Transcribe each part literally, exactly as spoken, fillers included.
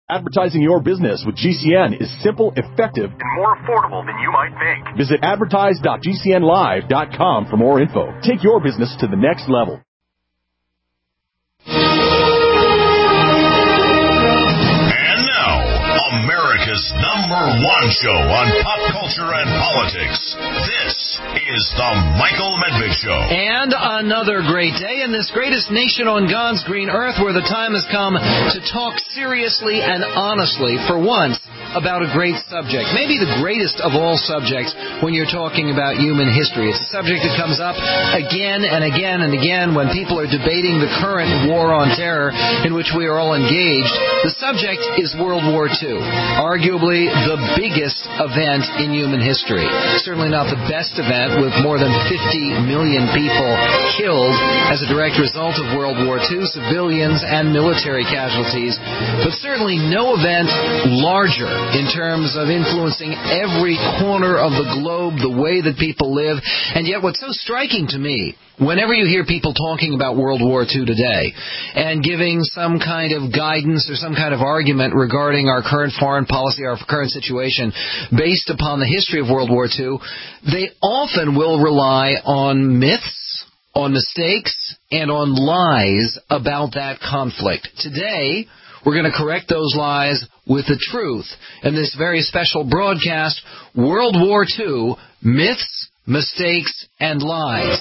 Advertising your business with G C N is simple, effective, and more affordable than you might think. Visit advertise dot g c n live dot com for more info. Take your business to the next level. And now, America's number one show on pop culture and politics. This is the Michael Medved Show. And another great day in this greatest nation on God's green earth, where the time has come to talk seriously and honestly, for once, about a great subject. Maybe the greatest of all subjects when you're talking about human history. It's a subject that comes up again and again and again when people are debating the current war on terror in which we are all engaged. The subject is World War Two, arguably the biggest event in human history. Certainly not the best event, with more than fifty million people killed as a direct result of World War Two, civilians and military casualties, but certainly no event larger in terms of influencing every corner of the globe, the way that people live. And yet what's so striking to me, whenever you hear people talking about World War Two today and giving some kind of guidance or some kind of argument regarding our current foreign policy, our current situation, based upon the history of World War Two, they often will rely on myths, on mistakes, and on lies about that conflict. Today, we're going to correct those lies with the truth in this very special broadcast, World War Two, Myths, Mistakes, and Lies.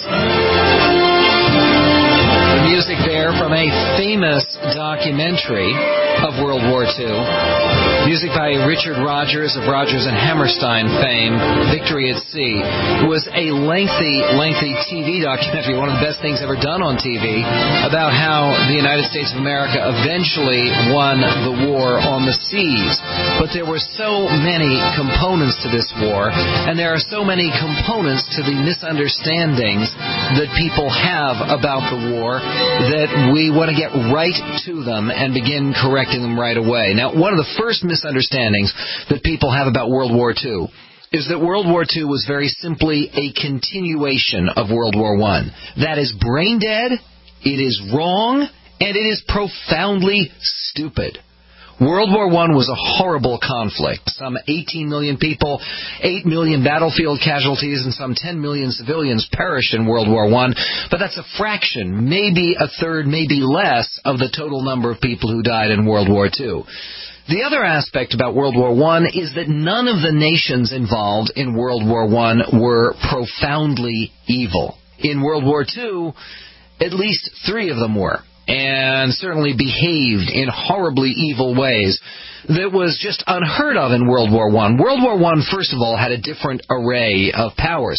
The music there from a famous documentary of World War Two. Music by Richard Rodgers of Rodgers and Hammerstein fame, Victory at Sea. It was a lengthy, lengthy T V documentary, one of the best things ever done on T V, about how the United States of America eventually won the war on the seas. But there were so many components to this war, and there are so many components to the misunderstandings that people have about the war that we want to get right to them and begin correcting them right away. Now, one of the first misunderstandings that people have about World War Two is that World War Two was very simply a continuation of World War One. That is brain dead, it is wrong, and it is profoundly stupid. World War One was a horrible conflict. Some eighteen million people, eight million battlefield casualties, and some ten million civilians perished in World War One. But that's a fraction, maybe a third, maybe less, of the total number of people who died in World War Two. The other aspect about World War One is that none of the nations involved in World War One were profoundly evil. In World War Two, at least three of them were, and certainly behaved in horribly evil ways that was just unheard of in World War One. World War One, first of all, had a different array of powers.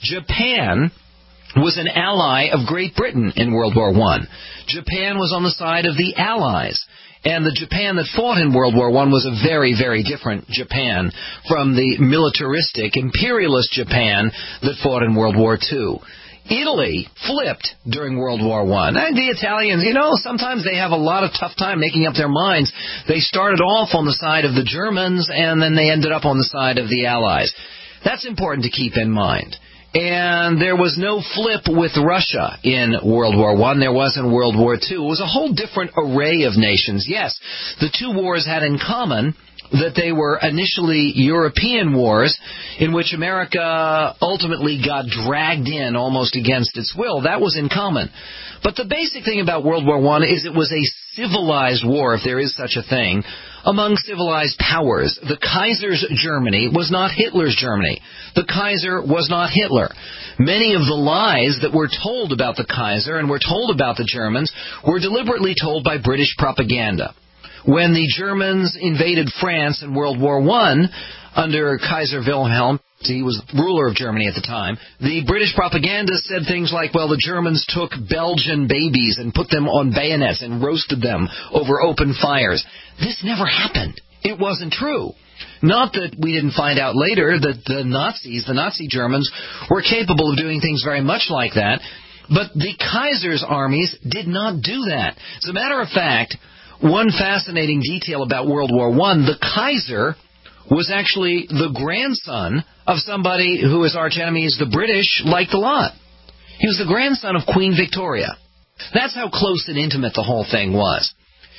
Japan was an ally of Great Britain in World War One. Japan was on the side of the Allies. And the Japan that fought in World War One was a very, very different Japan from the militaristic, imperialist Japan that fought in World War Two. Italy flipped during World War One. And the Italians, you know, sometimes they have a lot of tough time making up their minds. They started off on the side of the Germans, and then they ended up on the side of the Allies. That's important to keep in mind. And there was no flip with Russia in World War One. There was in World War Two. It was a whole different array of nations. Yes, the two wars had in common that they were initially European wars in which America ultimately got dragged in almost against its will. That was in common. But the basic thing about World War One is it was a civilized war, if there is such a thing, among civilized powers. The Kaiser's Germany was not Hitler's Germany. The Kaiser was not Hitler. Many of the lies that were told about the Kaiser and were told about the Germans were deliberately told by British propaganda. When the Germans invaded France in World War One under Kaiser Wilhelm, he was ruler of Germany at the time, the British propaganda said things like, well, the Germans took Belgian babies and put them on bayonets and roasted them over open fires. This never happened. It wasn't true. Not that we didn't find out later that the Nazis, the Nazi Germans, were capable of doing things very much like that, but the Kaiser's armies did not do that. As a matter of fact, one fascinating detail about World War One, the Kaiser was actually the grandson of somebody who his archenemies, the British, liked a lot. He was the grandson of Queen Victoria. That's how close and intimate the whole thing was.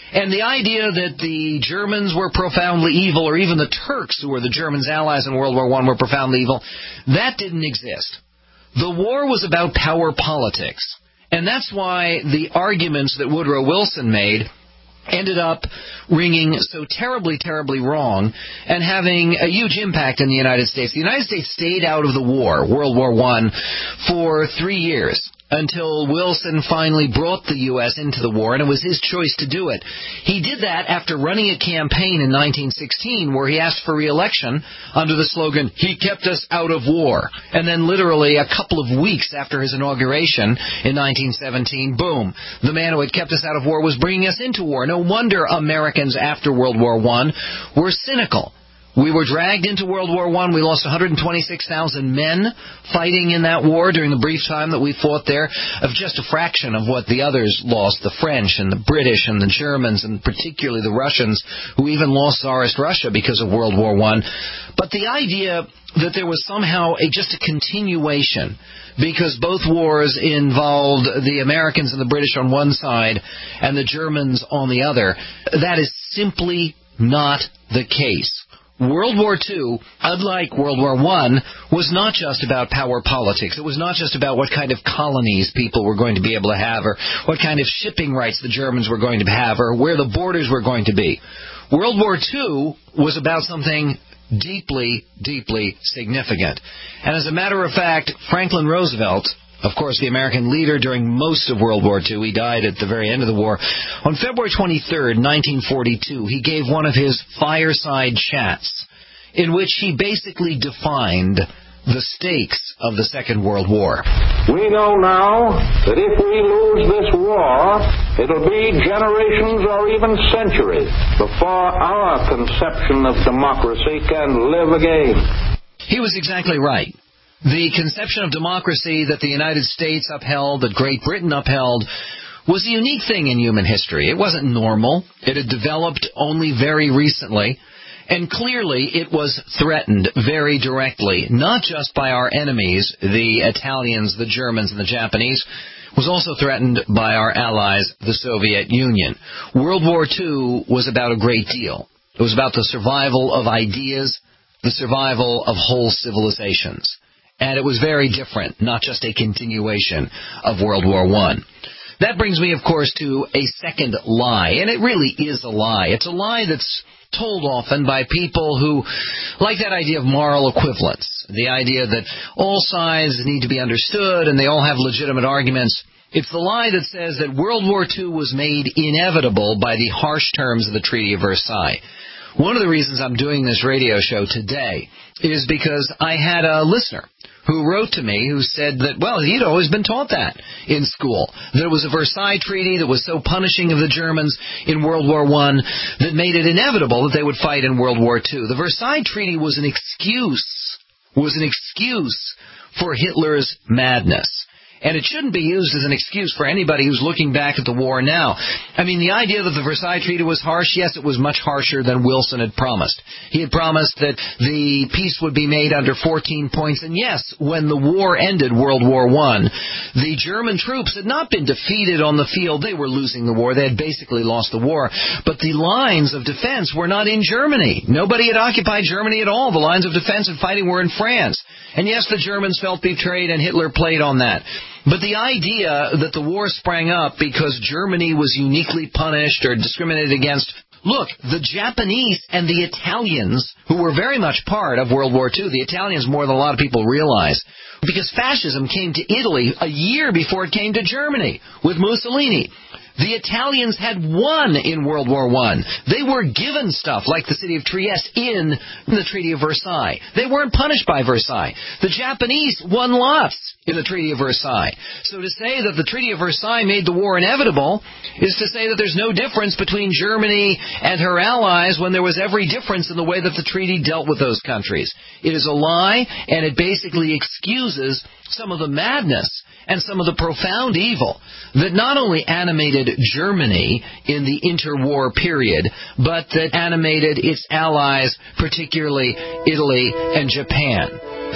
And the idea that the Germans were profoundly evil, or even the Turks, who were the Germans' allies in World War One, were profoundly evil, that didn't exist. The war was about power politics. And that's why the arguments that Woodrow Wilson made ended up ringing so terribly, terribly wrong and having a huge impact in the United States. The United States stayed out of the war, World War One, for three years. Until Wilson finally brought the U S into the war, and it was his choice to do it. He did that after running a campaign in nineteen sixteen where he asked for re-election under the slogan, "He kept us out of war." And then literally a couple of weeks after his inauguration in nineteen seventeen, boom, the man who had kept us out of war was bringing us into war. No wonder Americans after World War One were cynical. We were dragged into World War One. We lost one hundred twenty-six thousand men fighting in that war during the brief time that we fought there, of just a fraction of what the others lost, the French and the British and the Germans and particularly the Russians, who even lost Tsarist Russia because of World War One. But the idea that there was somehow a, just a continuation, because both wars involved the Americans and the British on one side and the Germans on the other, that is simply not the case. World War Two, unlike World War One, was not just about power politics. It was not just about what kind of colonies people were going to be able to have, or what kind of shipping rights the Germans were going to have, or where the borders were going to be. World War Two was about something deeply, deeply significant. And as a matter of fact, Franklin Roosevelt, of course, the American leader during most of World War Two, he died at the very end of the war. On February twenty-third, nineteen forty-two, he gave one of his fireside chats in which he basically defined the stakes of the Second World War. We know now that if we lose this war, it'll be generations or even centuries before our conception of democracy can live again. He was exactly right. The conception of democracy that the United States upheld, that Great Britain upheld, was a unique thing in human history. It wasn't normal. It had developed only very recently. And clearly it was threatened very directly, not just by our enemies, the Italians, the Germans, and the Japanese. It was also threatened by our allies, the Soviet Union. World War Two was about a great deal. It was about the survival of ideas, the survival of whole civilizations. And it was very different, not just a continuation of World War One. That brings me, of course, to a second lie. And it really is a lie. It's a lie that's told often by people who like that idea of moral equivalence, the idea that all sides need to be understood and they all have legitimate arguments. It's the lie that says that World War Two was made inevitable by the harsh terms of the Treaty of Versailles. One of the reasons I'm doing this radio show today is because I had a listener who wrote to me who said that, well, he'd always been taught that in school, that it was a Versailles Treaty that was so punishing of the Germans in World War One that made it inevitable that they would fight in World War Two. The Versailles Treaty was an excuse, was an excuse for Hitler's madness. And it shouldn't be used as an excuse for anybody who's looking back at the war now. I mean, the idea that the Versailles Treaty was harsh, yes, it was much harsher than Wilson had promised. He had promised that the peace would be made under fourteen points. And yes, when the war ended, World War One, the German troops had not been defeated on the field. They were losing the war. They had basically lost the war. But the lines of defense were not in Germany. Nobody had occupied Germany at all. The lines of defense and fighting were in France. And yes, the Germans felt betrayed, and Hitler played on that. But the idea that the war sprang up because Germany was uniquely punished or discriminated against, look, the Japanese and the Italians, who were very much part of World War Two, the Italians more than a lot of people realize, because fascism came to Italy a year before it came to Germany with Mussolini. The Italians had won in World War One. They were given stuff like the city of Trieste in the Treaty of Versailles. They weren't punished by Versailles. The Japanese won lots in the Treaty of Versailles. So to say that the Treaty of Versailles made the war inevitable is to say that there's no difference between Germany and her allies when there was every difference in the way that the treaty dealt with those countries. It is a lie, and it basically excuses some of the madness and some of the profound evil that not only animated Germany in the interwar period, but that animated its allies, particularly Italy and Japan.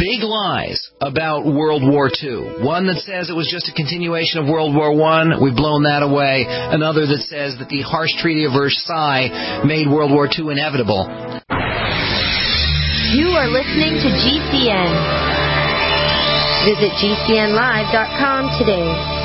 big lies about World War Two. One that says it was just a continuation of World War One. We've blown that away. Another that says that the harsh Treaty of Versailles made World War Two inevitable. You are listening to G C N. Visit G C N live dot com today.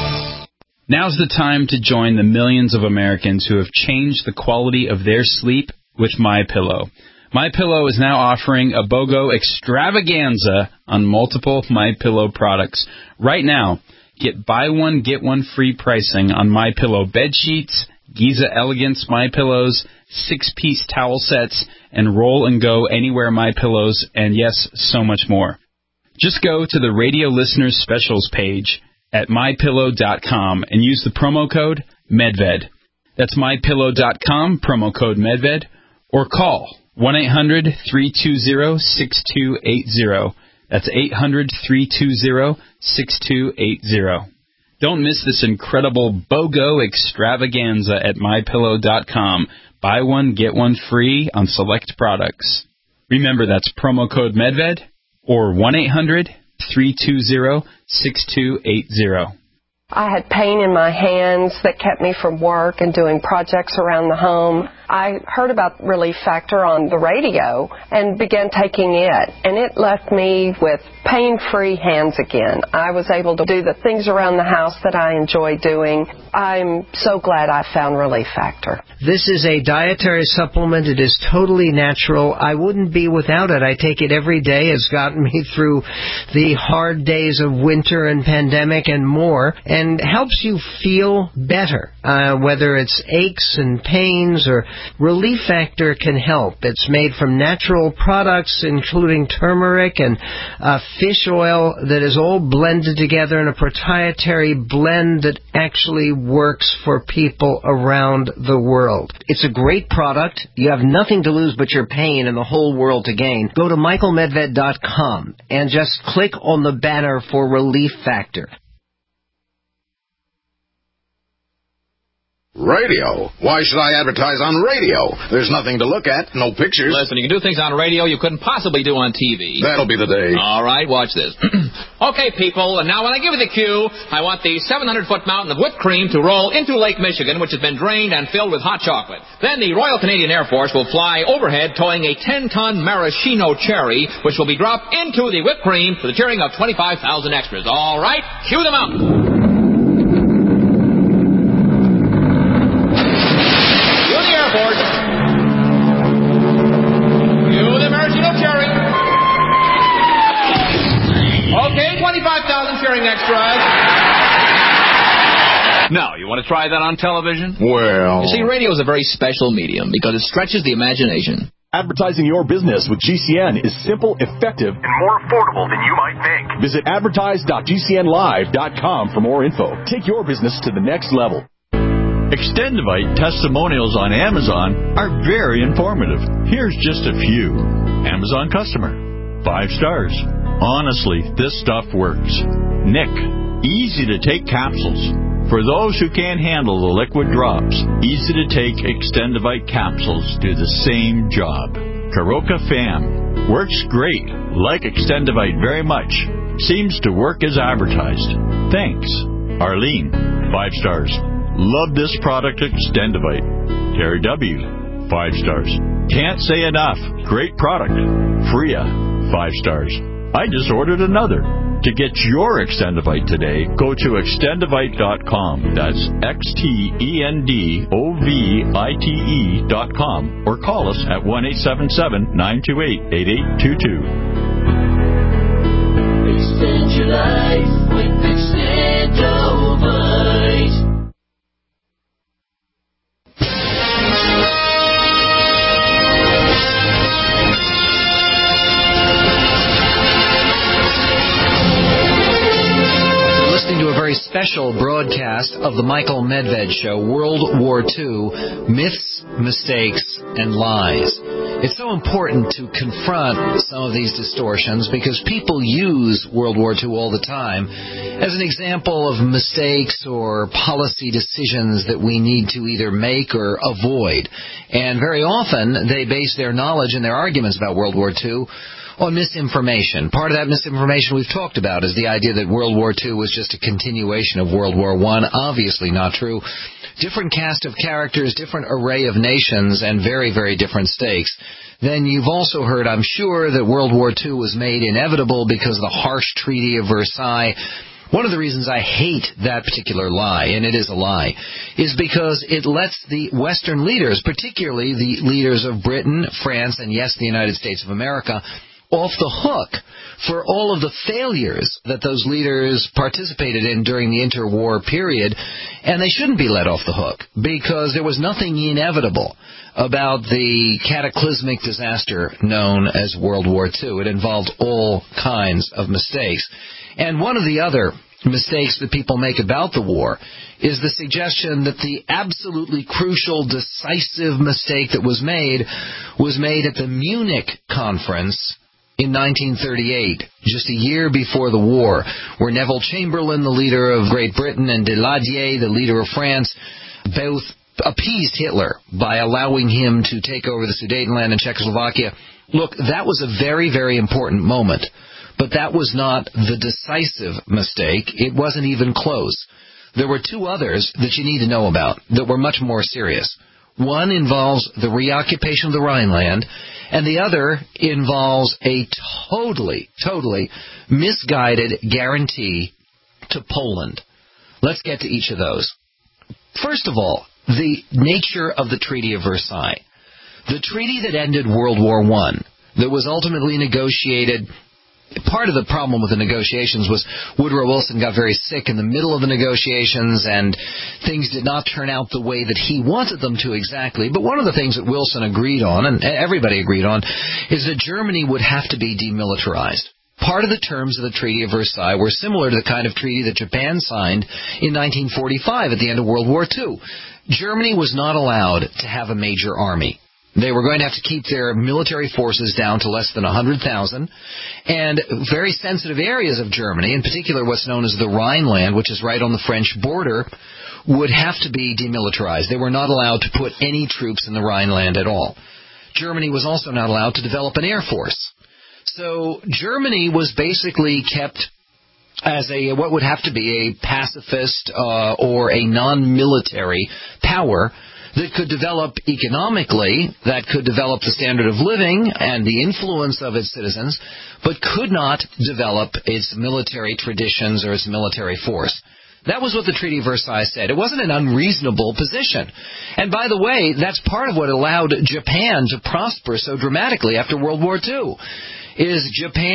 Now's the time to join the millions of Americans who have changed the quality of their sleep with MyPillow. MyPillow is now offering a BOGO extravaganza on multiple MyPillow products. Right now, get buy one, get one free pricing on MyPillow bed sheets, Giza Elegance MyPillows, six-piece towel sets, and Roll and Go Anywhere MyPillows, and yes, so much more. Just go to the Radio Listeners Specials page at my pillow dot com and use the promo code MedVed. That's my pillow dot com, promo code MedVed, or call one eight hundred, three two zero, six two eight zero. That's eight hundred, three two zero, six two eight zero. Don't miss this incredible BOGO extravaganza at my pillow dot com. Buy one, get one free on select products. Remember, that's promo code MedVed or one eight hundred, three two zero, six two eight zero. I had pain in my hands that kept me from work and doing projects around the home. I heard about Relief Factor on the radio and began taking it, and it left me with pain-free hands again. I was able to do the things around the house that I enjoy doing. I'm so glad I found Relief Factor. This is a dietary supplement. It is totally natural. I wouldn't be without it. I take it every day. It's gotten me through the hard days of winter and pandemic and more, and helps you feel better, uh, whether it's aches and pains or Relief Factor can help. It's made from natural products, including turmeric and uh, fish oil that is all blended together in a proprietary blend that actually works for people around the world. It's a great product. You have nothing to lose but your pain and the whole world to gain. Go to michael medved dot com and just click on the banner for Relief Factor. Radio? Why should I advertise on radio? There's nothing to look at, no pictures. Listen, you can do things on radio you couldn't possibly do on T V. That'll be the day. All right, watch this. Okay, people, and now when I give you the cue, I want the seven hundred foot mountain of whipped cream to roll into Lake Michigan, which has been drained and filled with hot chocolate. Then the Royal Canadian Air Force will fly overhead towing a ten ton maraschino cherry, which will be dropped into the whipped cream for the cheering of twenty-five thousand extras. All right, cue them out. twenty-five thousand cheering extras. Now, you want to try that on television? Well... You see, radio is a very special medium because it stretches the imagination. Advertising your business with G C N is simple, effective, and more affordable than you might think. Visit advertise dot G C N live dot com for more info. Take your business to the next level. Extendivite testimonials on Amazon are very informative. Here's just a few. Amazon customer. Five stars. Honestly, this stuff works. Nick, easy to take capsules. For those who can't handle the liquid drops, easy to take Extendivite capsules do the same job. Karoka Fam, works great. Like Extendivite very much. Seems to work as advertised. Thanks. Arlene, five stars. Love this product, Extendivite. Terry W., five stars. Can't say enough. Great product. Freya, five stars. I just ordered another. To get your Extendivite today, go to extendivite dot com. That's X T E N D O V I T E dot com. Or call us at one eight seven seven, nine two eight, eight eight two two. Extend your life with Extendivite. To a very special broadcast of the Michael Medved Show, World War Two, Myths, Mistakes, and Lies. It's so important to confront some of these distortions because people use World War Two all the time as an example of mistakes or policy decisions that we need to either make or avoid. And very often they base their knowledge and their arguments about World War Two on misinformation. Part of that misinformation we've talked about is the idea that World War Two was just a continuation of World War One. Obviously not true. Different cast of characters, different array of nations, and very, very different stakes. Then you've also heard, I'm sure, that World War Two was made inevitable because of the harsh Treaty of Versailles. One of the reasons I hate that particular lie, and it is a lie, is because it lets the Western leaders, particularly the leaders of Britain, France, and yes, the United States of America, off the hook for all of the failures that those leaders participated in during the interwar period, and they shouldn't be let off the hook because there was nothing inevitable about the cataclysmic disaster known as World War Two. It involved all kinds of mistakes. And one of the other mistakes that people make about the war is the suggestion that the absolutely crucial, decisive mistake that was made was made at the Munich Conference in nineteen thirty-eight, just a year before the war, where Neville Chamberlain, the leader of Great Britain, and Daladier, the leader of France, both appeased Hitler by allowing him to take over the Sudetenland and Czechoslovakia. Look, that was a very, very important moment, but that was not the decisive mistake. It wasn't even close. There were two others that you need to know about that were much more serious. One involves the reoccupation of the Rhineland, and the other involves a totally, totally misguided guarantee to Poland. Let's get to each of those. First of all, the nature of the Treaty of Versailles. The treaty that ended World War One, that was ultimately negotiated. Part of the problem with the negotiations was Woodrow Wilson got very sick in the middle of the negotiations, and things did not turn out the way that he wanted them to exactly. But one of the things that Wilson agreed on, and everybody agreed on, is that Germany would have to be demilitarized. Part of the terms of the Treaty of Versailles were similar to the kind of treaty that Japan signed in nineteen forty-five at the end of World War Two. Germany was not allowed to have a major army. They were going to have to keep their military forces down to less than one hundred thousand, and very sensitive areas of Germany, in particular what's known as the Rhineland, which is right on the French border, would have to be demilitarized. They were not allowed to put any troops in the Rhineland at all. Germany was also not allowed to develop an air force. So Germany was basically kept as a what would have to be a pacifist uh, or a non-military power that could develop economically, that could develop the standard of living and the influence of its citizens, but could not develop its military traditions or its military force. That was what the Treaty of Versailles said. It wasn't an unreasonable position. And by the way, that's part of what allowed Japan to prosper so dramatically after World War Two. Is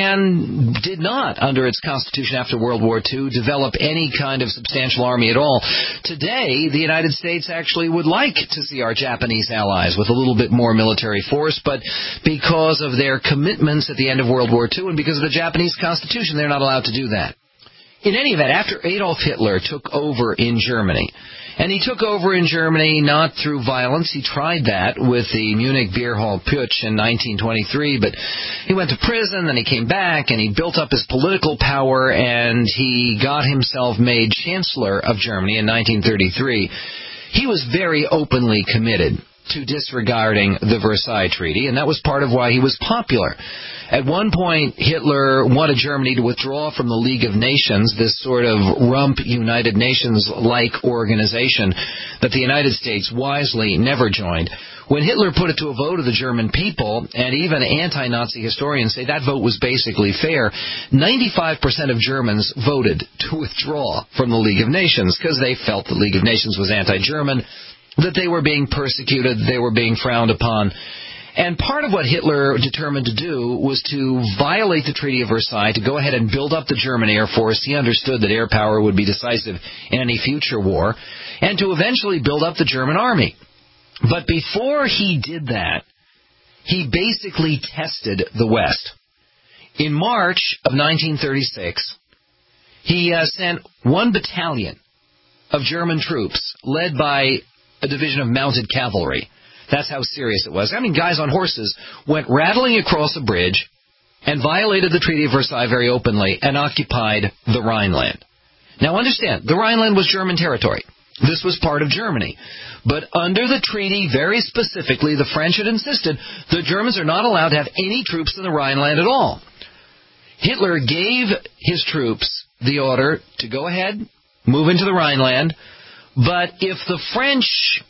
Japan did not, under its constitution after World War Two, develop any kind of substantial army at all. Today, the United States actually would like to see our Japanese allies with a little bit more military force, but because of their commitments at the end of World War Two and because of the Japanese constitution, they're not allowed to do that. In any event, after Adolf Hitler took over in Germany, and he took over in Germany not through violence. He tried that with the Munich Beer Hall Putsch in nineteen twenty-three, but he went to prison, then he came back, and he built up his political power, and he got himself made Chancellor of Germany in nineteen thirty-three. He was very openly committed to disregarding the Versailles Treaty, and that was part of why he was popular. At one point, Hitler wanted Germany to withdraw from the League of Nations, this sort of rump United Nations-like organization that the United States wisely never joined. When Hitler put it to a vote of the German people, and even anti-Nazi historians say that vote was basically fair, ninety-five percent of Germans voted to withdraw from the League of Nations because they felt the League of Nations was anti-German, that they were being persecuted, they were being frowned upon. And part of what Hitler determined to do was to violate the Treaty of Versailles, to go ahead and build up the German Air Force. He understood that air power would be decisive in any future war, and to eventually build up the German army. But before he did that, he basically tested the West. In March of nineteen thirty-six, he uh, sent one battalion of German troops, led by a division of mounted cavalry. That's how serious it was. I mean, guys on horses went rattling across a bridge and violated the Treaty of Versailles very openly and occupied the Rhineland. Now understand, the Rhineland was German territory. This was part of Germany. But under the treaty, very specifically, the French had insisted the Germans are not allowed to have any troops in the Rhineland at all. Hitler gave his troops the order to go ahead, move into the Rhineland, but if the French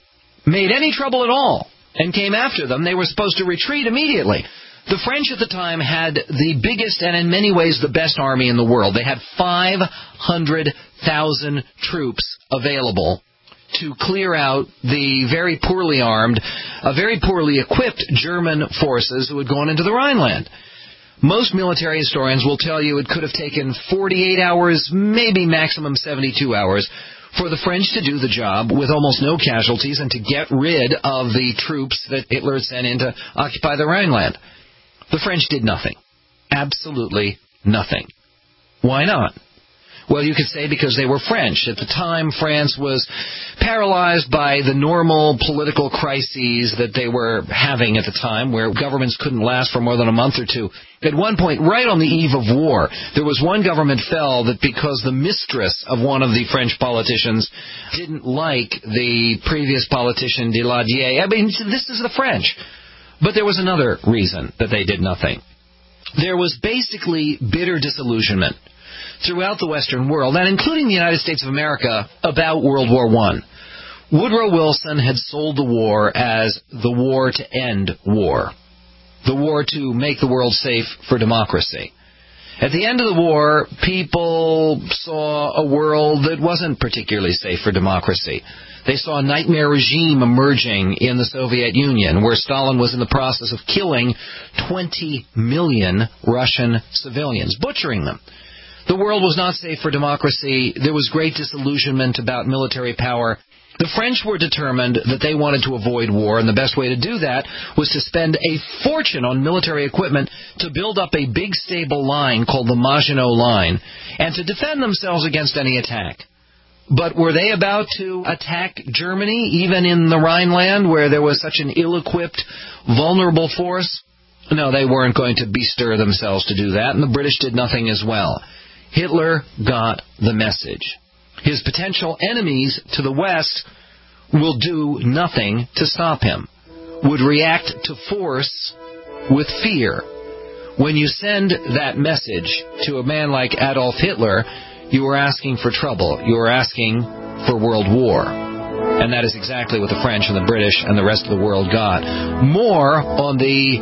made any trouble at all and came after them, they were supposed to retreat immediately. The French at the time had the biggest and in many ways the best army in the world. They had five hundred thousand troops available to clear out the very poorly armed, uh, very poorly equipped German forces who had gone into the Rhineland. Most military historians will tell you it could have taken forty-eight hours, maybe maximum seventy-two hours, for the French to do the job with almost no casualties and to get rid of the troops that Hitler had sent in to occupy the Rhineland. The French did nothing. Absolutely nothing. Why not? Well, you could say because they were French. At the time, France was paralyzed by the normal political crises that they were having at the time, where governments couldn't last for more than a month or two. At one point, right on the eve of war, there was one government fell that because the mistress of one of the French politicians didn't like the previous politician, Daladier. I mean, this is the French. But there was another reason that they did nothing. There was basically bitter disillusionment throughout the Western world, and including the United States of America, about World War One. Woodrow Wilson had sold the war as the war to end war, the war to make the world safe for democracy. At the end of the war, people saw a world that wasn't particularly safe for democracy. They saw a nightmare regime emerging in the Soviet Union, where Stalin was in the process of killing twenty million Russian civilians, butchering them. The world was not safe for democracy. There was great disillusionment about military power. The French were determined that they wanted to avoid war, and the best way to do that was to spend a fortune on military equipment to build up a big stable line called the Maginot Line, and to defend themselves against any attack. But were they about to attack Germany, even in the Rhineland, where there was such an ill-equipped, vulnerable force? No, they weren't going to bestir themselves to do that, and the British did nothing as well. Hitler got the message. His potential enemies to the West will do nothing to stop him, would react to force with fear. When you send that message to a man like Adolf Hitler, you are asking for trouble. You are asking for world war. And that is exactly what the French and the British and the rest of the world got. More on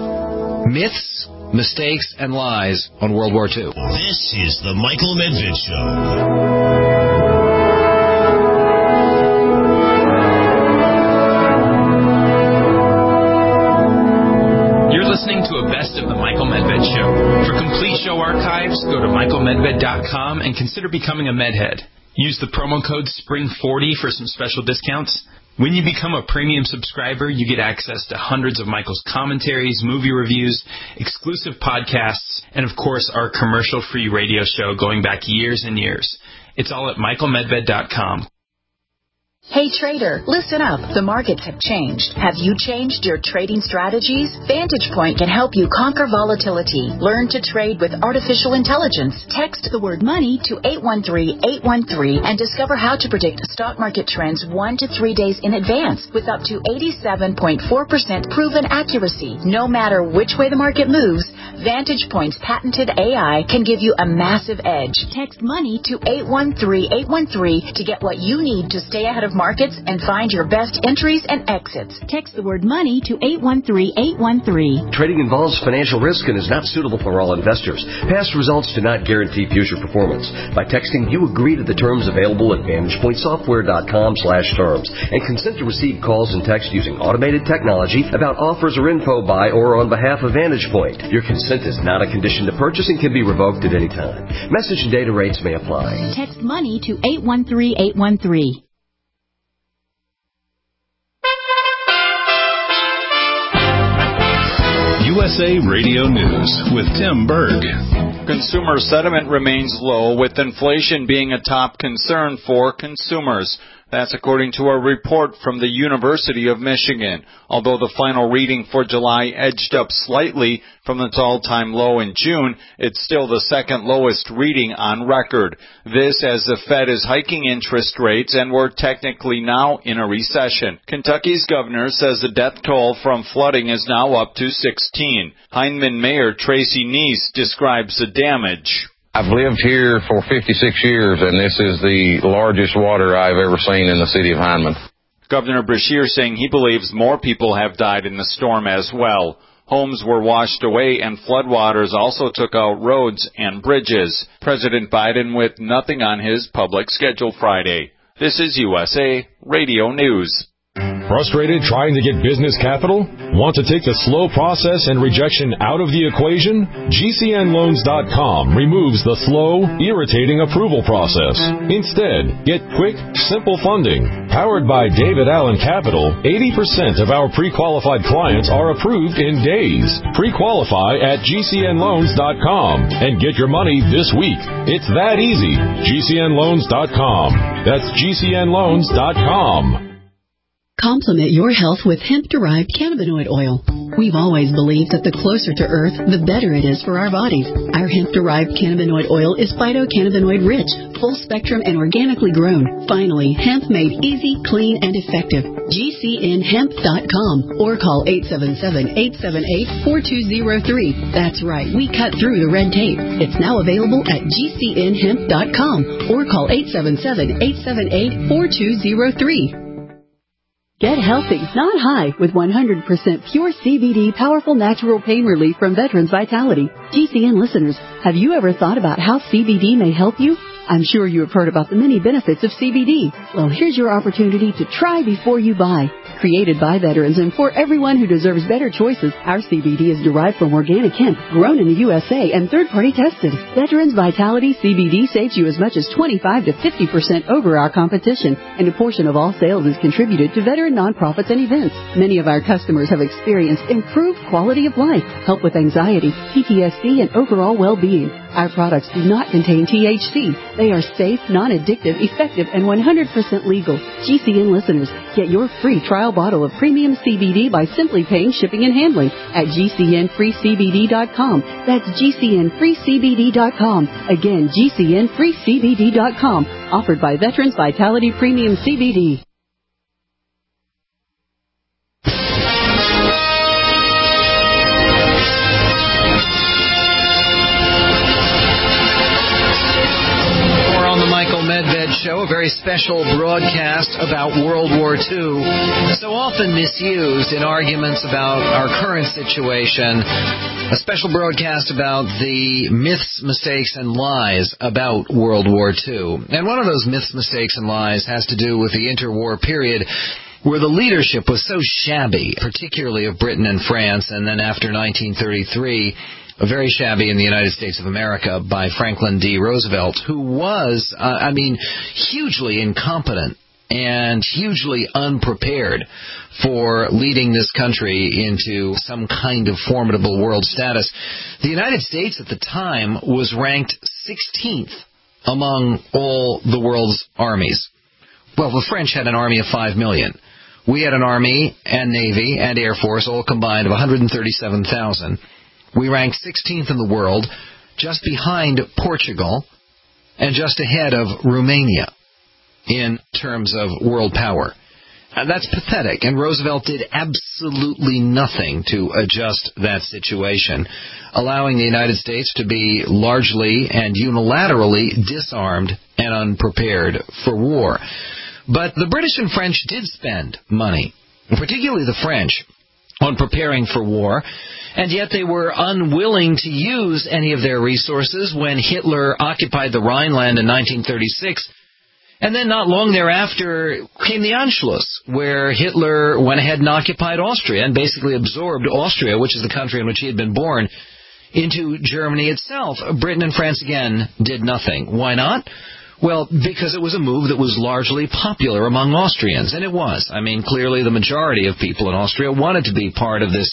the myths, mistakes, and lies on World War Two. This is the Michael Medved Show. Listening to a best of the Michael Medved Show. For complete show archives, go to michael medved dot com and consider becoming a Medhead. Use the promo code spring forty for some special discounts. When you become a premium subscriber, you get access to hundreds of Michael's commentaries, movie reviews, exclusive podcasts, and of course our commercial-free radio show going back years and years. It's all at michael medved dot com. Hey trader, listen up. The markets have changed. Have you changed your trading strategies? Vantage Point can help you conquer volatility. Learn to trade with artificial intelligence. Text the word money to eight one three, eight one three and discover how to predict stock market trends one to three days in advance with up to eighty-seven point four percent proven accuracy. No matter which way the market moves, Vantage Point's patented A I can give you a massive edge. Text money to eight one three, eight one three to get what you need to stay ahead of markets and find your best entries and exits. Text the word money to eight one three, eight one three. Trading involves financial risk and is not suitable for all investors. Past results do not guarantee future performance. By texting, you agree to the terms available at vantage point software dot com slash terms and consent to receive calls and text using automated technology about offers or info by or on behalf of Vantage Point. Your consent is not a condition to purchase and can be revoked at any time. Message and data rates may apply. Text money to eight one three, eight one three. U S A Radio News with Tim Berg. Consumer sentiment remains low, with inflation being a top concern for consumers. That's according to a report from the University of Michigan. Although the final reading for July edged up slightly from its all-time low in June, it's still the second lowest reading on record. This as the Fed is hiking interest rates and we're technically now in a recession. Kentucky's governor says the death toll from flooding is now up to sixteen. Hindman Mayor Tracy Neese describes the damage. I've lived here for fifty-six years, and this is the largest water I've ever seen in the city of Hindman. Governor Beshear saying he believes more people have died in the storm as well. Homes were washed away and floodwaters also took out roads and bridges. President Biden with nothing on his public schedule Friday. This is U S A Radio News. Frustrated trying to get business capital? Want to take the slow process and rejection out of the equation? G C N loans dot com removes the slow, irritating approval process. Instead, get quick, simple funding. Powered by David Allen Capital, eighty percent of our pre-qualified clients are approved in days. Pre-qualify at G C N loans dot com and get your money this week. It's that easy. G C N loans dot com. That's G C N loans dot com. Complement your health with hemp-derived cannabinoid oil. We've always believed that the closer to Earth, the better it is for our bodies. Our hemp-derived cannabinoid oil is phytocannabinoid-rich, full-spectrum, and organically grown. Finally, hemp made easy, clean, and effective. G C N hemp dot com or call eight seven seven, eight seven eight, four two zero three. That's right, we cut through the red tape. It's now available at G C N hemp dot com or call eight seven seven, eight seven eight, four two zero three. Get healthy, not high, with one hundred percent pure C B D powerful natural pain relief from Veterans Vitality. G C N listeners, have you ever thought about how C B D may help you? I'm sure you have heard about the many benefits of C B D. Well, here's your opportunity to try before you buy. Created by veterans and for everyone who deserves better choices, our C B D is derived from organic hemp, grown in the U S A and third-party tested. Veterans Vitality C B D saves you as much as twenty-five to fifty percent over our competition, and a portion of all sales is contributed to veteran nonprofits and events. Many of our customers have experienced improved quality of life, help with anxiety, P T S D, and overall well-being. Our products do not contain T H C. They are safe, non-addictive, effective, and one hundred percent legal. G C N listeners, get your free trial bottle of premium C B D by simply paying shipping and handling at G C N free C B D dot com. That's G C N free C B D dot com. Again, G C N free C B D dot com. Offered by Veterans Vitality Premium C B D. Medved Show, a very special broadcast about World War Two, so often misused in arguments about our current situation. A special broadcast about the myths, mistakes, and lies about World War Two. And one of those myths, mistakes, and lies has to do with the interwar period, where the leadership was so shabby, particularly of Britain and France, and then after nineteen thirty-three, very shabby in the United States of America by Franklin D. Roosevelt, who was, uh, I mean, hugely incompetent and hugely unprepared for leading this country into some kind of formidable world status. The United States at the time was ranked sixteenth among all the world's armies. Well, the French had an army of five million. We had an army and navy and air force all combined of one hundred thirty-seven thousand. We ranked sixteenth in the world, just behind Portugal and just ahead of Romania in terms of world power. And that's pathetic, and Roosevelt did absolutely nothing to adjust that situation, allowing the United States to be largely and unilaterally disarmed and unprepared for war. But the British and French did spend money, particularly the French, on preparing for war, and yet they were unwilling to use any of their resources when Hitler occupied the Rhineland in nineteen thirty-six. And then not long thereafter came the Anschluss, where Hitler went ahead and occupied Austria and basically absorbed Austria, which is the country in which he had been born, into Germany itself. Britain and France, again, did nothing. Why not? Well, because it was a move that was largely popular among Austrians, and it was. I mean, clearly the majority of people in Austria wanted to be part of this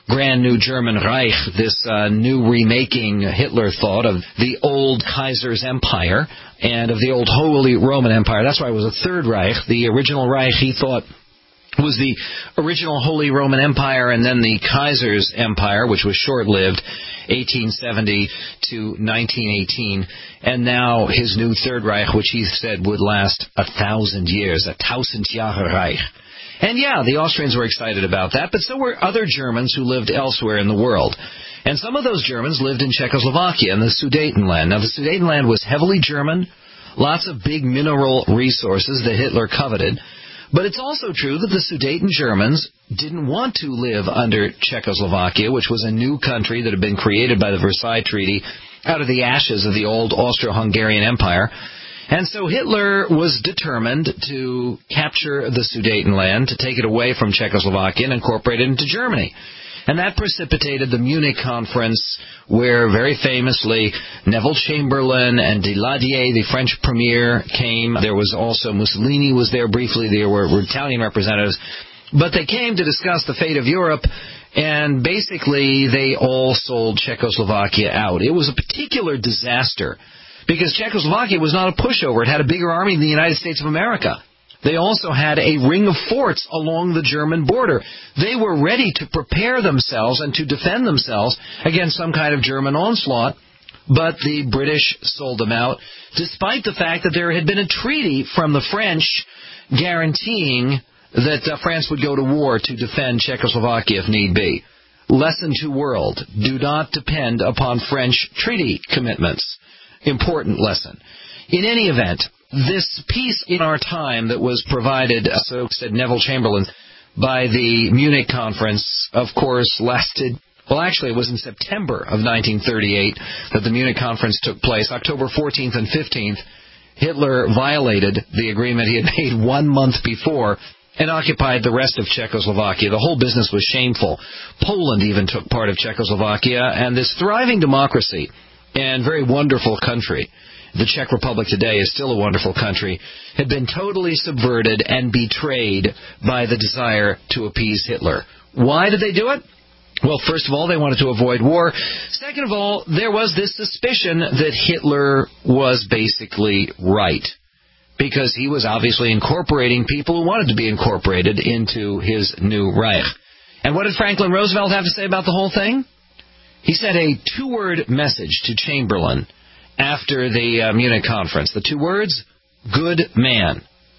grand new German Reich, this uh, new remaking Hitler thought of the old Kaiser's Empire and of the old Holy Roman Empire. That's why it was a Third Reich. The original Reich, he thought, was the original Holy Roman Empire and then the Kaiser's Empire, which was short-lived, eighteen seventy to nineteen eighteen, and now his new Third Reich, which he said would last a thousand years, a tausend Jahre Reich. And yeah, the Austrians were excited about that, but so were other Germans who lived elsewhere in the world. And some of those Germans lived in Czechoslovakia, in the Sudetenland. Now, the Sudetenland was heavily German, lots of big mineral resources that Hitler coveted. But it's also true that the Sudeten Germans didn't want to live under Czechoslovakia, which was a new country that had been created by the Versailles Treaty out of the ashes of the old Austro-Hungarian Empire. And so Hitler was determined to capture the Sudetenland, to take it away from Czechoslovakia and incorporate it into Germany. And that precipitated the Munich Conference, where very famously Neville Chamberlain and Daladier, the French premier, came. There was also Mussolini was there briefly. There were, were Italian representatives. But they came to discuss the fate of Europe, and basically they all sold Czechoslovakia out. It was a particular disaster, because Czechoslovakia was not a pushover. It had a bigger army than the United States of America. They also had a ring of forts along the German border. They were ready to prepare themselves and to defend themselves against some kind of German onslaught, but the British sold them out, despite the fact that there had been a treaty from the French guaranteeing that uh, France would go to war to defend Czechoslovakia if need be. Lesson to world: do not depend upon French treaty commitments. Important lesson. In any event, this peace in our time that was provided, so said Neville Chamberlain, by the Munich Conference, of course, lasted, well, actually, it was in September of nineteen thirty-eight that the Munich Conference took place. October fourteenth and fifteenth, Hitler violated the agreement he had made one month before and occupied the rest of Czechoslovakia. The whole business was shameful. Poland even took part of Czechoslovakia, and this thriving democracy and very wonderful country, the Czech Republic today is still a wonderful country, had been totally subverted and betrayed by the desire to appease Hitler. Why did they do it? Well, first of all, they wanted to avoid war. Second of all, there was this suspicion that Hitler was basically right, because he was obviously incorporating people who wanted to be incorporated into his new Reich. And what did Franklin Roosevelt have to say about the whole thing? He sent a two-word message to Chamberlain after the uh, Munich Conference. The two words, good man.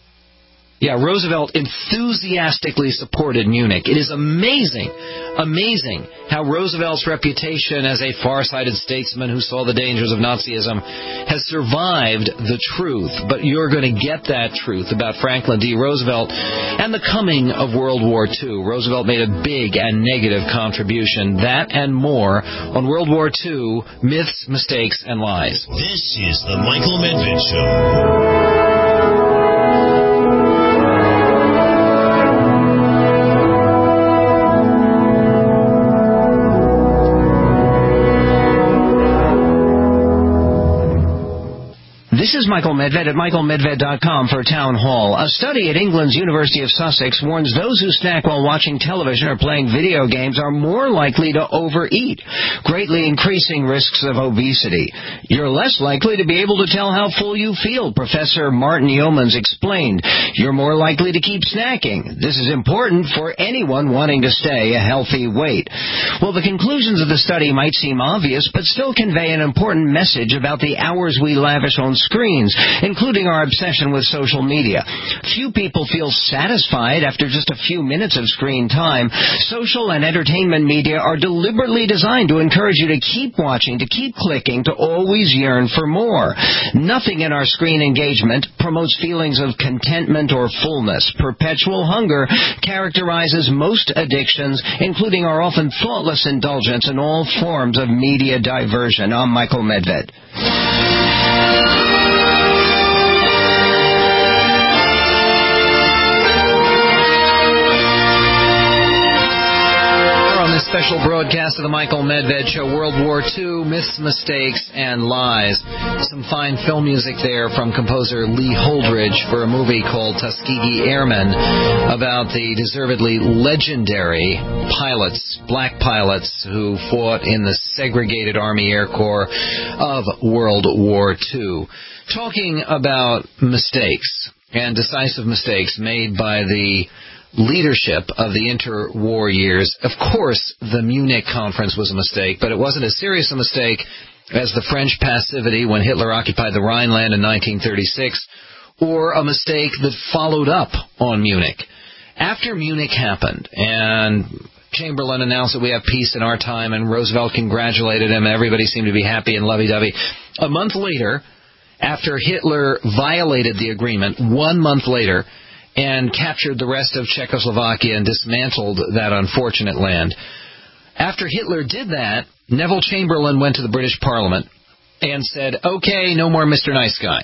Yeah, Roosevelt enthusiastically supported Munich. It is amazing, amazing how Roosevelt's reputation as a far-sighted statesman who saw the dangers of Nazism has survived the truth. But you're going to get that truth about Franklin D. Roosevelt and the coming of World War Two. Roosevelt made a big and negative contribution. That and more on World War Two, Myths, Mistakes, and Lies. This is the Michael Medved Show. This is Michael Medved at michael medved dot com for Town Hall. A study at England's University of Sussex warns those who snack while watching television or playing video games are more likely to overeat, greatly increasing risks of obesity. You're less likely to be able to tell how full you feel, Professor Martin Yeomans explained. You're more likely to keep snacking. This is important for anyone wanting to stay a healthy weight. Well, the conclusions of the study might seem obvious, but still convey an important message about the hours we lavish on screens, including our obsession with social media. Few people feel satisfied after just a few minutes of screen time. Social and entertainment media are deliberately designed to encourage you to keep watching, to keep clicking, to always yearn for more. Nothing in our screen engagement promotes feelings of contentment or fullness. Perpetual hunger characterizes most addictions, including our often thoughtless indulgence in all forms of media diversion. I'm Michael Medved. special broadcast of the Michael Medved Show, World War Two, Myths, Mistakes, and Lies. Some fine film music there from composer Lee Holdridge for a movie called Tuskegee Airmen about the deservedly legendary pilots, black pilots, who fought in the segregated Army Air Corps of World War Two. Talking about mistakes and decisive mistakes made by the leadership of the interwar years. Of course, the Munich conference was a mistake, but it wasn't as serious a mistake as the French passivity when Hitler occupied the Rhineland in nineteen thirty-six, or a mistake that followed up on Munich. After Munich happened, and Chamberlain announced that we have peace in our time, and Roosevelt congratulated him, everybody seemed to be happy and lovey-dovey. A month later, after Hitler violated the agreement, one month later, and captured the rest of Czechoslovakia and dismantled that unfortunate land. After Hitler did that, Neville Chamberlain went to the British Parliament and said, okay, no more Mister Nice Guy.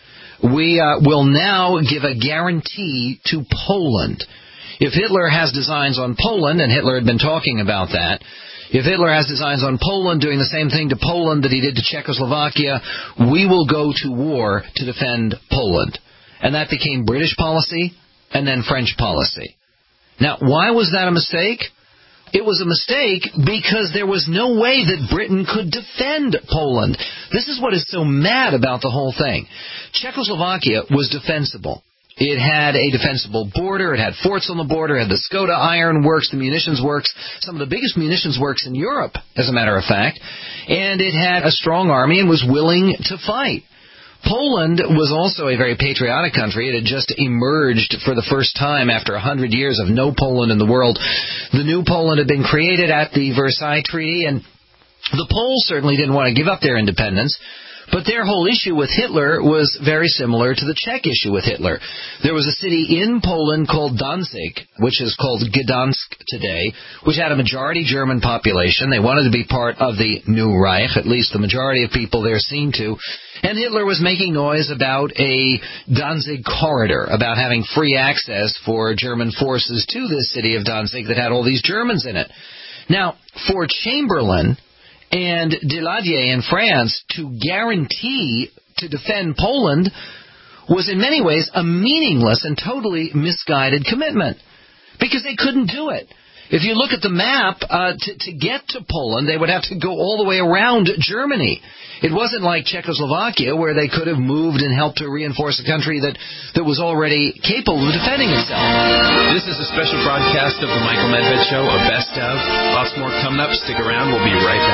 We uh, will now give a guarantee to Poland. If Hitler has designs on Poland, and Hitler had been talking about that, if Hitler has designs on Poland doing the same thing to Poland that he did to Czechoslovakia, we will go to war to defend Poland. And that became British policy and then French policy. Now, why was that a mistake? It was a mistake because there was no way that Britain could defend Poland. This is what is so mad about the whole thing. Czechoslovakia was defensible. It had a defensible border. It had forts on the border. It had the Skoda Iron Works, the munitions works, some of the biggest munitions works in Europe, as a matter of fact. And it had a strong army and was willing to fight. Poland was also a very patriotic country. It had just emerged for the first time after a hundred years of no Poland in the world. The new Poland had been created at the Versailles Treaty, and the Poles certainly didn't want to give up their independence. But their whole issue with Hitler was very similar to the Czech issue with Hitler. There was a city in Poland called Danzig, which is called Gdansk today, which had a majority German population. They wanted to be part of the New Reich, at least the majority of people there seemed to. And Hitler was making noise about a Danzig corridor, about having free access for German forces to this city of Danzig that had all these Germans in it. Now, for Chamberlain and Daladier in France to guarantee to defend Poland was in many ways a meaningless and totally misguided commitment because they couldn't do it. If you look at the map, uh, to, to get to Poland, they would have to go all the way around Germany. It wasn't like Czechoslovakia, where they could have moved and helped to reinforce a country that, that was already capable of defending itself. This is a special broadcast of the Michael Medved Show, a best of. Lots more coming up. Stick around. We'll be right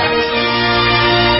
back.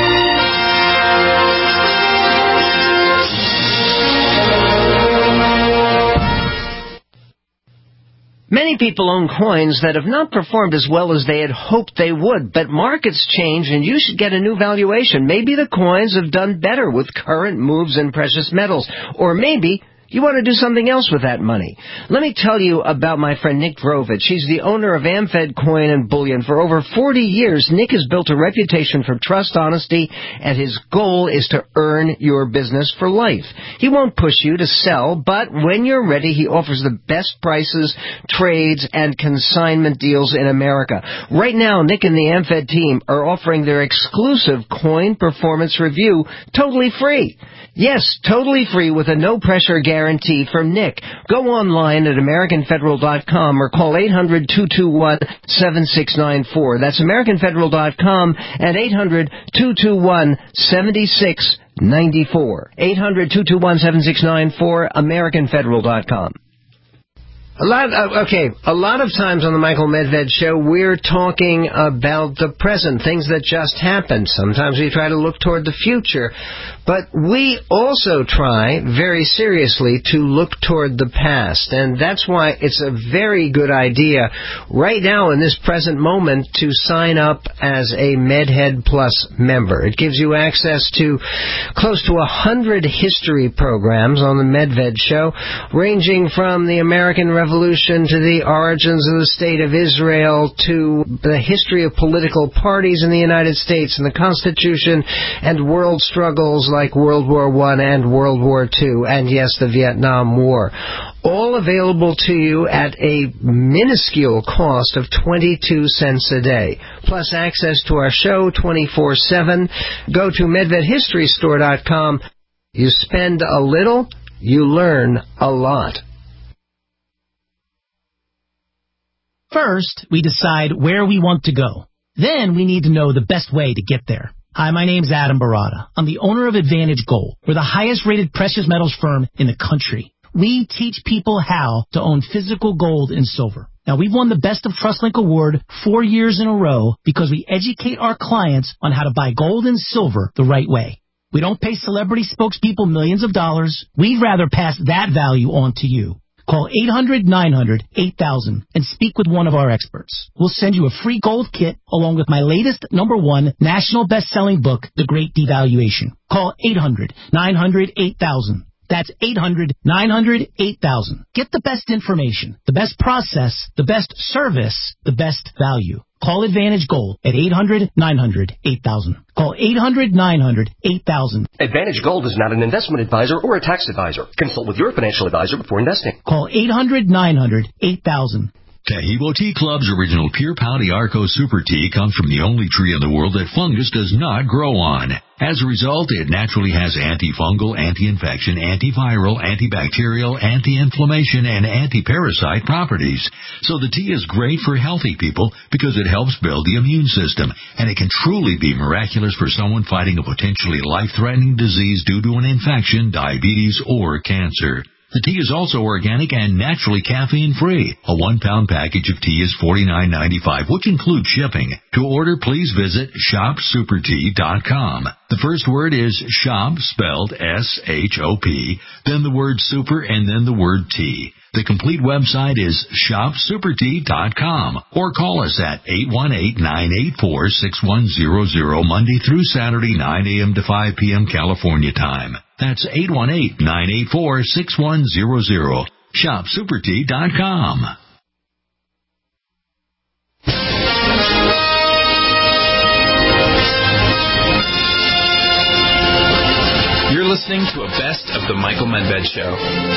Many people own coins that have not performed as well as they had hoped they would, but markets change and you should get a new valuation. Maybe the coins have done better with current moves in precious metals, or maybe you want to do something else with that money. Let me tell you about my friend Nick Drovich. He's the owner of AmFed Coin and Bullion. For over forty years, Nick has built a reputation for trust, honesty, and his goal is to earn your business for life. He won't push you to sell, but when you're ready, he offers the best prices, trades, and consignment deals in America. Right now, Nick and the AmFed team are offering their exclusive coin performance review totally free. Yes, totally free with a no-pressure guarantee from Nick. Go online at American Federal dot com or call eight hundred, two two one, seven six nine four. That's American Federal dot com and eight hundred, two two one, seven six nine four. eight hundred, two two one, seven six nine four, American Federal dot com. A lot, uh, okay, a lot of times on the Michael Medved Show, we're talking about the present, things that just happened. Sometimes we try to look toward the future. But we also try, very seriously, to look toward the past. And that's why it's a very good idea right now in this present moment to sign up as a MedHead Plus member. It gives you access to close to a hundred history programs on the Medved Show, ranging from the American Revolution Revolution to the origins of the State of Israel to the history of political parties in the United States and the Constitution and world struggles like World War One and World War Two and, yes, the Vietnam War. all available to you at a minuscule cost of twenty-two cents a day, plus access to our show twenty-four seven. Go to medved history store dot com. You spend a little, you learn a lot. First, we decide where we want to go. Then we need to know the best way to get there. Hi, my name's Adam Barada. I'm the owner of Advantage Gold. We're the highest-rated precious metals firm in the country. We teach people how to own physical gold and silver. Now, we've won the Best of TrustLink Award four years in a row because we educate our clients on how to buy gold and silver the right way. We don't pay celebrity spokespeople millions of dollars. We'd rather pass that value on to you. Call eight hundred, nine hundred, eight thousand and speak with one of our experts. We'll send you a free gold kit along with my latest number one national best-selling book, The Great Devaluation. Call eight hundred, nine hundred, eight thousand. That's eight hundred, nine hundred, eight thousand. Get the best information, the best process, the best service, the best value. Call Advantage Gold at eight hundred, nine hundred, eight thousand. Call eight hundred, nine hundred, eight thousand. Advantage Gold is not an investment advisor or a tax advisor. Consult with your financial advisor before investing. Call eight hundred, nine hundred, eight thousand. Taheebo Tea Club's original Pure Pau D'Arco Super Tea comes from the only tree in the world that fungus does not grow on. As a result, it naturally has antifungal, anti-infection, antiviral, antibacterial, anti-inflammation, and anti-parasite properties. So the tea is great for healthy people because it helps build the immune system, and it can truly be miraculous for someone fighting a potentially life-threatening disease due to an infection, diabetes, or cancer. The tea is also organic and naturally caffeine-free. A one-pound package of tea is forty-nine ninety-five, which includes shipping. To order, please visit shop super tea dot com. The first word is shop, spelled S H O P, then the word super, and then the word tea. The complete website is shop super tea dot com, or call us at eight one eight, nine eight four, six one zero zero Monday through Saturday, nine a.m. to five p.m. California time. That's eight one eight, nine eight four, six one zero zero. shop super tea dot com. You're listening to a Best of the Michael Medved Show.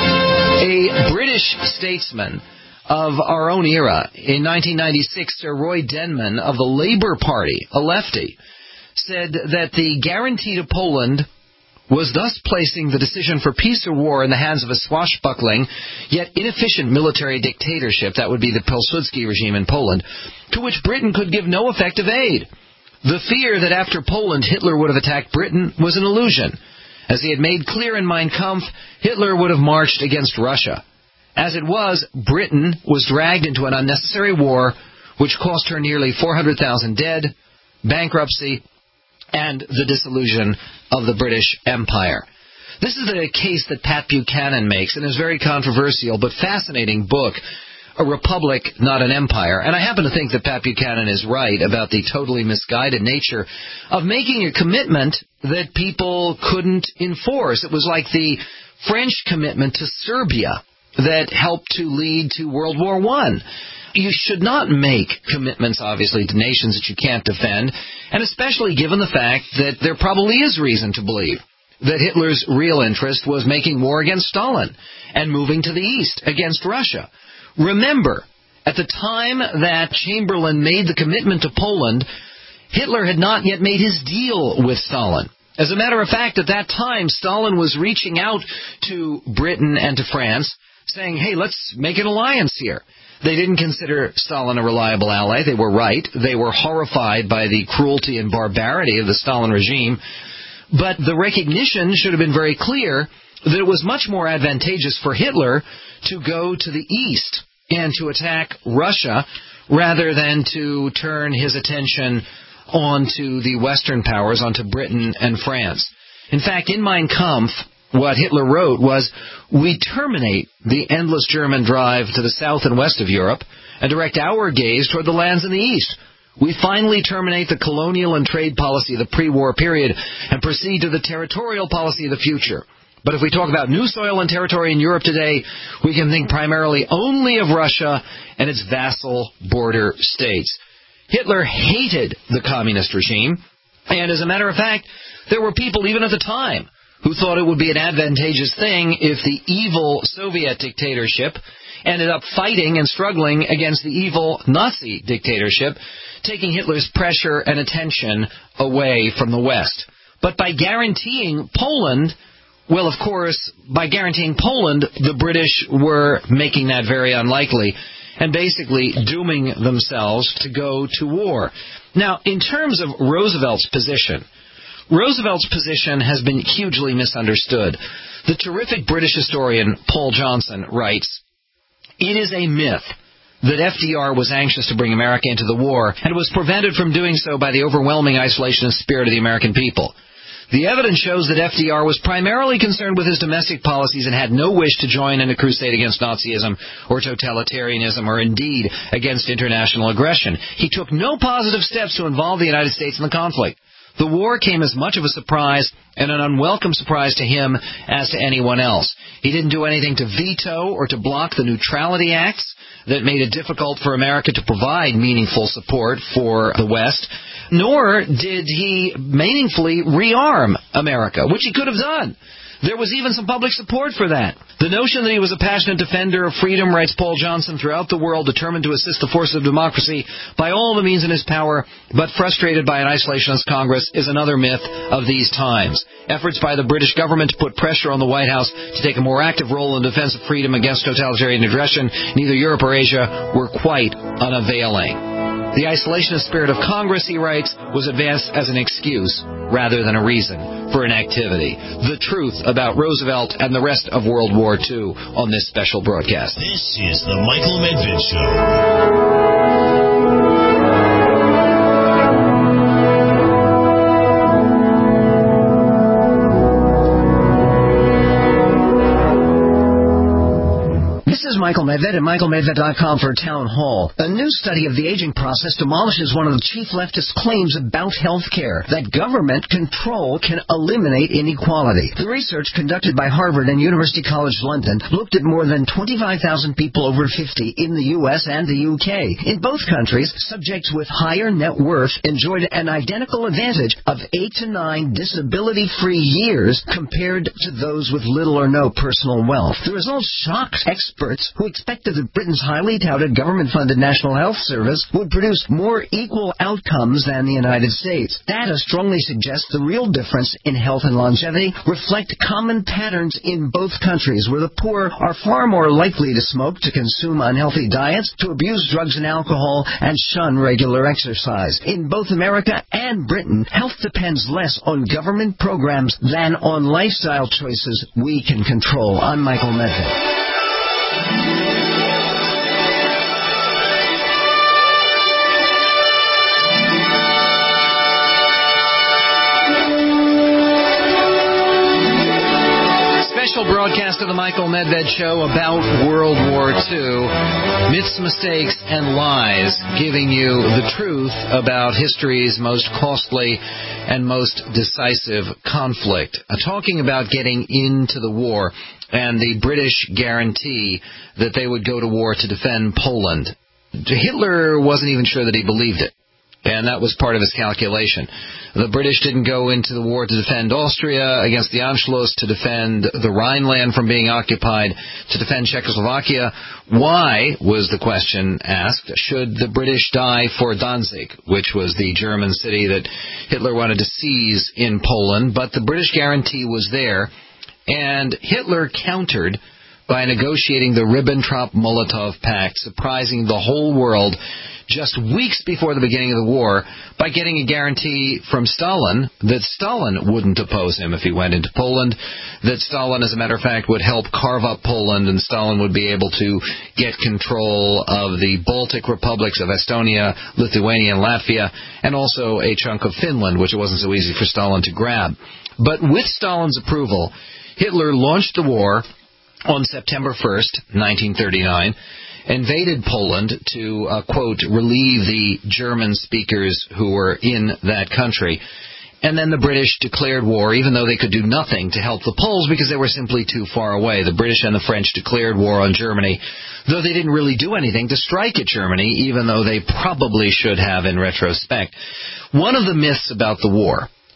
A British statesman of our own era, in nineteen ninety-six, Sir Roy Denman of the Labour Party, a lefty, said that the guarantee to Poland was thus placing the decision for peace or war in the hands of a swashbuckling, yet inefficient military dictatorship, that would be the Pilsudski regime in Poland, to which Britain could give no effective aid. The fear that after Poland Hitler would have attacked Britain was an illusion. As he had made clear in Mein Kampf, Hitler would have marched against Russia. As it was, Britain was dragged into an unnecessary war, which cost her nearly four hundred thousand dead, bankruptcy, and the dissolution of the British Empire. This is a case that Pat Buchanan makes in his very controversial but fascinating book, A Republic, Not an Empire. And I happen to think that Pat Buchanan is right about the totally misguided nature of making a commitment that people couldn't enforce. It was like the French commitment to Serbia that helped to lead to World War One. You should not make commitments, obviously, to nations that you can't defend, and especially given the fact that there probably is reason to believe that Hitler's real interest was making war against Stalin and moving to the east against Russia. Remember, at the time that Chamberlain made the commitment to Poland, Hitler had not yet made his deal with Stalin. As a matter of fact, at that time, Stalin was reaching out to Britain and to France, saying, hey, let's make an alliance here. They didn't consider Stalin a reliable ally. They were right. They were horrified by the cruelty and barbarity of the Stalin regime. But the recognition should have been very clear that it was much more advantageous for Hitler to go to the east and to attack Russia rather than to turn his attention onto the Western powers, onto Britain and France. In fact, in Mein Kampf, what Hitler wrote was, we terminate the endless German drive to the south and west of Europe and direct our gaze toward the lands in the east. We finally terminate the colonial and trade policy of the pre-war period and proceed to the territorial policy of the future. But if we talk about new soil and territory in Europe today, we can think primarily only of Russia and its vassal border states. Hitler hated the communist regime, and as a matter of fact, there were people even at the time who thought it would be an advantageous thing if the evil Soviet dictatorship ended up fighting and struggling against the evil Nazi dictatorship, taking Hitler's pressure and attention away from the West. But by guaranteeing Poland, well, of course, by guaranteeing Poland, the British were making that very unlikely and basically dooming themselves to go to war. Now, in terms of Roosevelt's position, Roosevelt's position has been hugely misunderstood. The terrific British historian Paul Johnson writes, "It is a myth that F D R was anxious to bring America into the war and was prevented from doing so by the overwhelming isolationist spirit of the American people. The evidence shows that F D R was primarily concerned with his domestic policies and had no wish to join in a crusade against Nazism or totalitarianism or indeed against international aggression. He took no positive steps to involve the United States in the conflict. The war came as much of a surprise and an unwelcome surprise to him as to anyone else. He didn't do anything to veto or to block the Neutrality Acts that made it difficult for America to provide meaningful support for the West, nor did he meaningfully rearm America, which he could have done. There was even some public support for that. The notion that he was a passionate defender of freedom, writes Paul Johnson, throughout the world, determined to assist the forces of democracy by all the means in his power, but frustrated by an isolationist Congress, is another myth of these times. Efforts by the British government to put pressure on the White House to take a more active role in defense of freedom against totalitarian aggression in either Europe or Asia were quite unavailing. The isolationist spirit of Congress," he writes, "was advanced as an excuse rather than a reason for inactivity." The truth about Roosevelt and the rest of World War Two on this special broadcast. This is the Michael Medved Show. This is Michael Medved at michael medved dot com for Town Hall. A new study of the aging process demolishes one of the chief leftist claims about health care, that government control can eliminate inequality. The research, conducted by Harvard and University College London, looked at more than twenty-five thousand people over fifty in the U S and the U K. In both countries, subjects with higher net worth enjoyed an identical advantage of eight to nine disability-free years compared to those with little or no personal wealth. The results shocked experts who expected that Britain's highly touted government-funded National Health Service would produce more equal outcomes than the United States. Data strongly suggests the real difference in health and longevity reflect common patterns in both countries, where the poor are far more likely to smoke, to consume unhealthy diets, to abuse drugs and alcohol, and shun regular exercise. In both America and Britain, health depends less on government programs than on lifestyle choices we can control. I'm Michael Medved. Special broadcast of the Michael Medved Show about World War Two. Myths, mistakes, and lies, giving you the truth about history's most costly and most decisive conflict. Uh, talking about getting into the war and the British guarantee that they would go to war to defend Poland. Hitler wasn't even sure that he believed it, and that was part of his calculation. The British didn't go into the war to defend Austria against the Anschluss, to defend the Rhineland from being occupied, to defend Czechoslovakia. Why, was the question asked, should the British die for Danzig, which was the German city that Hitler wanted to seize in Poland? But the British guarantee was there, and Hitler countered by negotiating the Ribbentrop-Molotov Pact, surprising the whole world just weeks before the beginning of the war by getting a guarantee from Stalin that Stalin wouldn't oppose him if he went into Poland, that Stalin, as a matter of fact, would help carve up Poland, and Stalin would be able to get control of the Baltic republics of Estonia, Lithuania, and Latvia, and also a chunk of Finland, which it wasn't so easy for Stalin to grab. But with Stalin's approval, Hitler launched the war on September first, nineteen thirty-nine, invaded Poland to, uh, quote, relieve the German speakers who were in that country. And then the British declared war, even though they could do nothing to help the Poles because they were simply too far away. The British and the French declared war on Germany, though they didn't really do anything to strike at Germany, even though they probably should have in retrospect. One of the myths about the war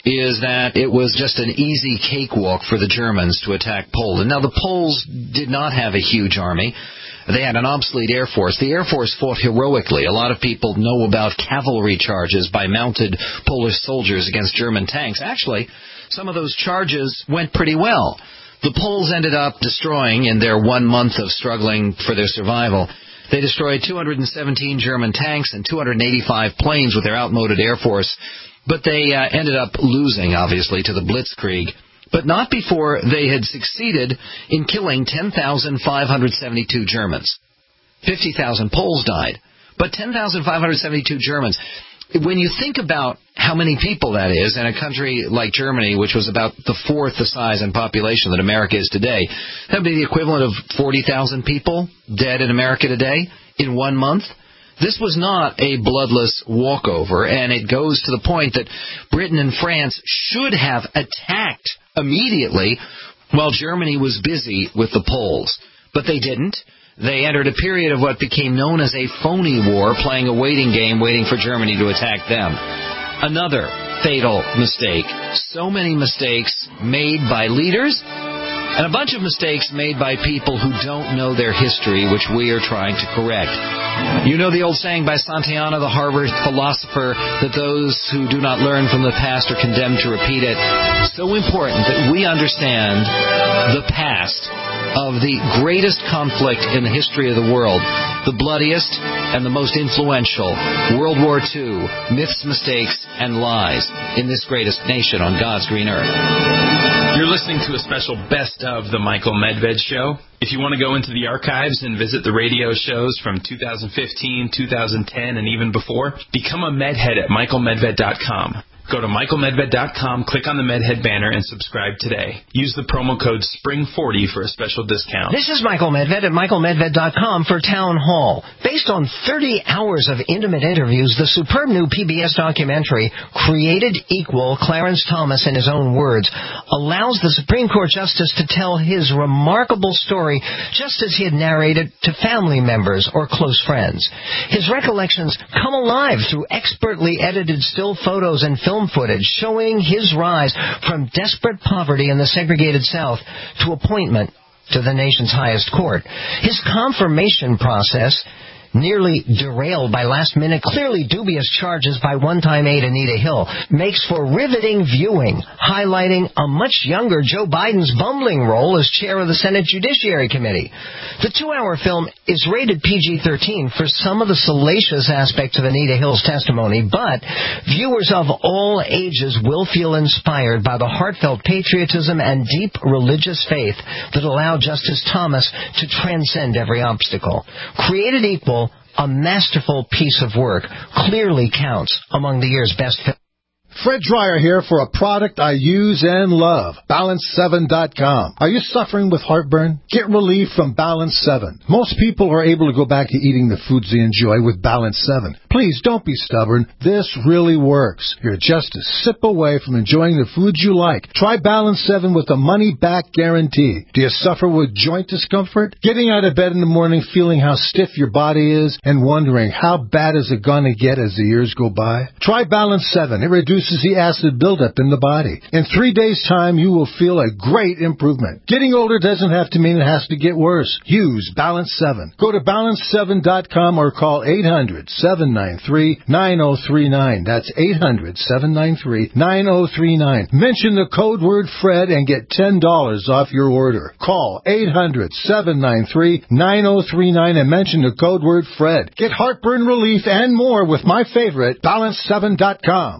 is that it was just an easy cakewalk for the Germans to attack Poland. Now, the Poles did not have a huge army. They had an obsolete Air Force. The Air Force fought heroically. A lot of people know about cavalry charges by mounted Polish soldiers against German tanks. Actually, some of those charges went pretty well. The Poles ended up destroying, in their one month of struggling for their survival, they destroyed two hundred seventeen German tanks and two hundred eighty-five planes with their outmoded Air Force. But they uh, ended up losing, obviously, to the Blitzkrieg. But not before they had succeeded in killing ten thousand five hundred seventy-two Germans. fifty thousand Poles died, but ten thousand five hundred seventy-two Germans. When you think about how many people that is in a country like Germany, which was about the fourth the size and population that America is today, that would be the equivalent of forty thousand people dead in America today in one month. This was not a bloodless walkover, and it goes to the point that Britain and France should have attacked immediately while Germany was busy with the Poles. But they didn't. They entered a period of what became known as a phony war, playing a waiting game, waiting for Germany to attack them. Another fatal mistake. So many mistakes made by leaders, and a bunch of mistakes made by people who don't know their history, which we are trying to correct. You know the old saying by Santayana, the Harvard philosopher, that those who do not learn from the past are condemned to repeat it. So important that we understand the past of the greatest conflict in the history of the world, the bloodiest and the most influential, World War Two, myths, mistakes, and lies in this greatest nation on God's green earth. You're listening to a special Best of the Michael Medved Show. If you want to go into the archives and visit the radio shows from two thousand fifteen, two thousand ten, and even before, become a Medhead at michael medved dot com. Go to michael medved dot com, click on the Medhead banner, and subscribe today. Use the promo code spring forty for a special discount. This is Michael Medved at michael medved dot com for Town Hall. Based on thirty hours of intimate interviews, the superb new P B S documentary, Created Equal, Clarence Thomas, in his own words, allows the Supreme Court Justice to tell his remarkable story just as he had narrated to family members or close friends. His recollections come alive through expertly edited still photos and film footage showing his rise from desperate poverty in the segregated South to appointment to the nation's highest court. His confirmation process, nearly derailed by last-minute, clearly dubious charges by one-time aide Anita Hill, makes for riveting viewing, highlighting a much younger Joe Biden's bumbling role as chair of the Senate Judiciary Committee. The two-hour film is rated P G thirteen for some of the salacious aspects of Anita Hill's testimony, but viewers of all ages will feel inspired by the heartfelt patriotism and deep religious faith that allow Justice Thomas to transcend every obstacle. Created Equal, a masterful piece of work, clearly counts among the year's best films. Fred Dreyer here for a product I use and love, balance seven dot com. Are you suffering with heartburn? Get relief from Balance seven. Most people are able to go back to eating the foods they enjoy with Balance seven. Please don't be stubborn. This really works. You're just a sip away from enjoying the foods you like. Try Balance seven with a money-back guarantee. Do you suffer with joint discomfort? Getting out of bed in the morning feeling how stiff your body is and wondering how bad is it going to get as the years go by? Try Balance seven. It reduces the acid buildup in the body. In three days' time, you will feel a great improvement. Getting older doesn't have to mean it has to get worse. Use Balance seven. Go to balance seven dot com or call eight hundred, seven nine three, nine oh three nine. That's eight hundred, seven nine three, nine oh three nine. Mention the code word Fred and get ten dollars off your order. Call eight hundred, seven nine three, nine oh three nine and mention the code word Fred. Get heartburn relief and more with my favorite, balance seven dot com.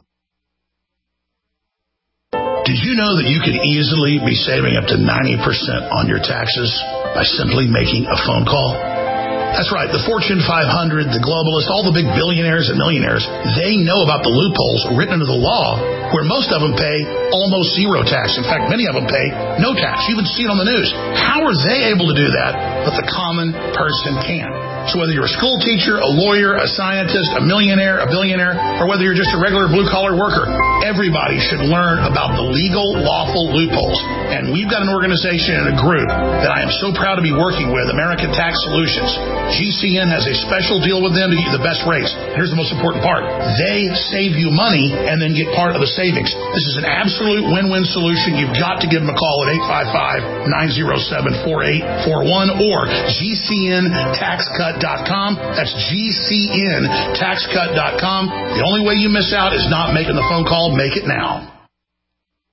Did you know that you could easily be saving up to ninety percent on your taxes by simply making a phone call? That's right. The Fortune five hundred, the globalists, all the big billionaires and millionaires, they know about the loopholes written into the law where most of them pay almost zero tax. In fact, many of them pay no tax. You even see it on the news. How are they able to do that, but the common person can't? So whether you're a school teacher, a lawyer, a scientist, a millionaire, a billionaire, or whether you're just a regular blue-collar worker, everybody should learn about the legal, lawful loopholes. And we've got an organization and a group that I am so proud to be working with, American Tax Solutions. G C N has a special deal with them to get you the best rates. Here's the most important part. They save you money and then get part of the savings. This is an absolute win-win solution. You've got to give them a call at eight five five, nine oh seven, four eight four one or G C N tax cut dot com. That's G C N tax cut dot com. The only way you miss out is not making the phone call. Make it now.